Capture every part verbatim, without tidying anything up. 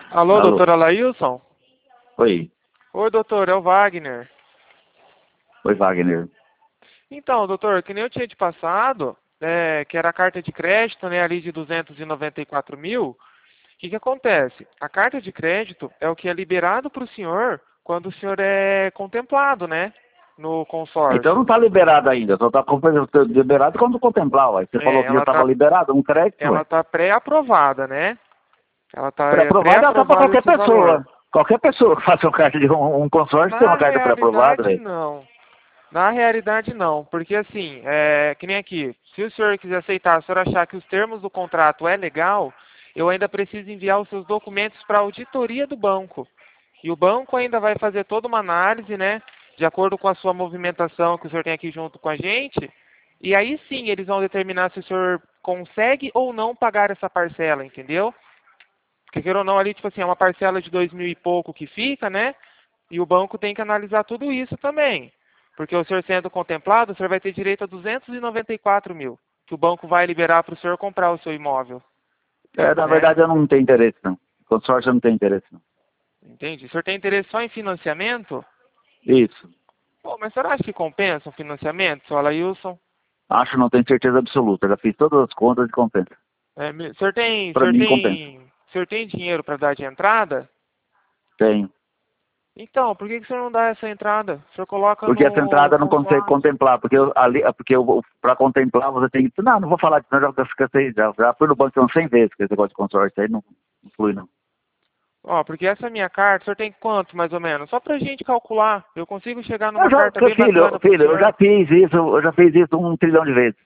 Alô, Alô? doutor Alailson? Oi. Oi, doutor, é o Wagner. Oi, Wagner. Então, doutor, que nem eu tinha te passado, é, que era a carta de crédito, né, ali de duzentos e noventa e quatro mil, o que que acontece? A carta de crédito é o que é liberado para o senhor quando o senhor é contemplado, né, no Então consórcio. não está liberado ainda, só está liberado quando contemplar, ué. Você falou É, que já ela estava tá, liberado, um crédito, ela ué. tá pré-aprovada, né? Ela tá é, Pré-aprovado é só para pré-aprovado qualquer esse valor. pessoa. Qualquer pessoa que faça uma carta de um, um consórcio tem Na uma carta pré-aprovada, realidade, velho. não. Na realidade, não, porque assim, é, que nem aqui, se o senhor quiser aceitar, se o senhor achar que os termos do contrato é legal, eu ainda preciso enviar os seus documentos para a auditoria do banco. E o banco ainda vai fazer toda uma análise, né, de acordo com a sua movimentação que o senhor tem aqui junto com a gente, e aí sim eles vão determinar se o senhor consegue ou não pagar essa parcela, entendeu? Porque queira ou não, ali, tipo assim, é uma parcela de dois mil e pouco que fica, né? E o banco tem que analisar tudo isso também. Porque o senhor sendo contemplado, o senhor vai ter direito a duzentos e noventa e quatro mil, que o banco vai liberar para o senhor comprar o seu imóvel, É, na né? verdade eu não tenho interesse, não. Consórcio eu não tenho interesse, não. Entende? O senhor tem interesse só em financiamento? Isso. Pô, mas o senhor acha que compensa um financiamento, seu Alailson? Acho, não tenho certeza absoluta. Já fiz todas as contas e compensa. É, me- o senhor tem, o Para senhor mim compensa. tem, o senhor tem dinheiro para dar de entrada? Tenho. Então, por que que o senhor não dá essa entrada? O senhor coloca Porque essa no entrada eu não consegue consórcio. contemplar, porque eu, ali, porque para contemplar você tem que. Não, não vou falar disso, não, já, já, já, já fui no banco umas cem vezes que esse negócio de consórcio aí não, não flui, não. Ó, porque essa minha carta, o senhor tem quanto mais ou menos? Só pra gente calcular. Eu consigo chegar Eu numa já, carta bem filho, bacana pro filho, eu já senhor. fiz isso, eu já fiz isso um trilhão de vezes.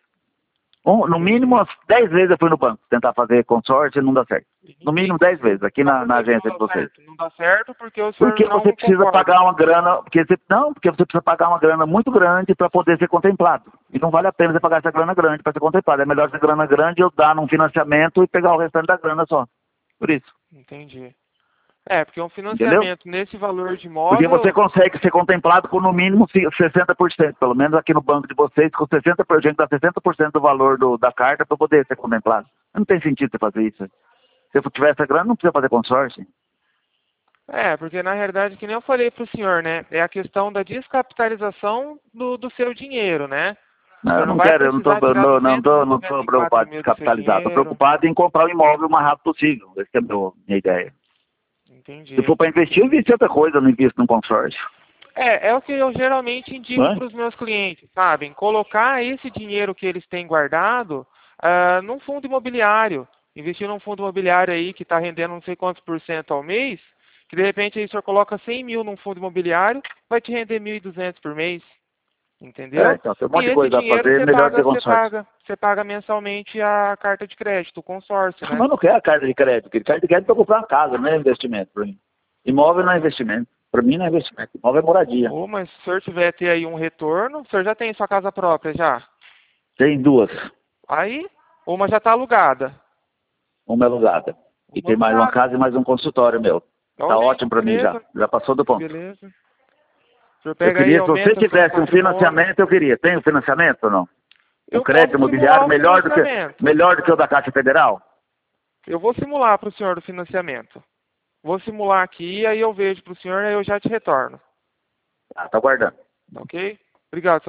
Um, no mínimo, Entendi. umas dez vezes eu fui no banco tentar fazer consórcio e não dá certo. E No ninguém mínimo dez vezes, consegue. aqui Mas na, por na que que não agência de dá vocês. certo? Não dá certo porque o senhor Porque você não precisa concorda. pagar uma grana, porque você, não, porque você precisa pagar uma grana muito grande para poder ser contemplado. E não vale a pena você pagar essa grana grande para ser contemplado. É melhor essa grana grande eu dar num financiamento e pegar o restante da grana só. Por isso. Entendi. É, porque um Entendeu? financiamento nesse valor de Porque você imóvel, consegue ser contemplado com no mínimo sessenta por cento, pelo menos aqui no banco de vocês, com sessenta por cento, dá sessenta por cento do valor do, da carta para poder ser contemplado. Não tem sentido você fazer isso. Se eu tiver essa grana, não precisa fazer consórcio. é, porque na realidade, que nem eu falei pro senhor, né? É a questão da descapitalização do, do seu dinheiro, né? O Não, eu senhor não não vai quero, eu não estou precisar tirar não, não duzentos e tô, não noventa tô e quatro preocupado em mil do seu descapitalizar, estou dinheiro. preocupado em comprar o imóvel o mais rápido possível. Essa é a meu- minha ideia. Se Entendi. for para investir, eu invisto em outra coisa, eu não invisto num consórcio. É, é o que eu geralmente Não indico é? para os meus clientes, sabem? Colocar esse dinheiro que eles têm guardado ah, num fundo imobiliário. Investir num fundo imobiliário aí que está rendendo não sei quantos por cento ao mês, que de repente aí o senhor coloca cem mil num fundo imobiliário, vai te render mil e duzentos por mês, É, entendeu? então, tem um E monte de esse coisa a dinheiro fazer, você melhor ter paga, você consórcio. paga, você paga mensalmente a carta de crédito, o consórcio, Mas né? eu não quero a carta de crédito, porque carta de crédito é para comprar uma casa, não é investimento para mim. Imóvel não é investimento. Para mim não é investimento. Imóvel é moradia. Ou, mas se o senhor tiver ter aí um retorno, o senhor já tem sua casa própria já. Tem duas. Aí, uma já está alugada. Uma é alugada. E Uma tem mais uma alugada. casa e mais um consultório meu. Tá Olha aí, ótimo para mim já. beleza, Já passou do ponto. beleza. O senhor Eu pega aí e queria, se você aumenta seu tivesse um patrimônio. financiamento, eu queria. Tem um financiamento ou não? Um Eu crédito posso simular imobiliário o melhor do que, financiamento. melhor do que o da Caixa Federal? Eu vou simular para o senhor do financiamento. Vou simular aqui, aí eu vejo para o senhor e aí eu já te retorno. Ah, tá guardando. Ok? Obrigado.